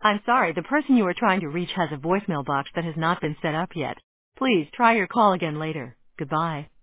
I'm sorry, the person you are trying to reach has a voicemail box that has not been set up yet. Please try your call again later. Goodbye.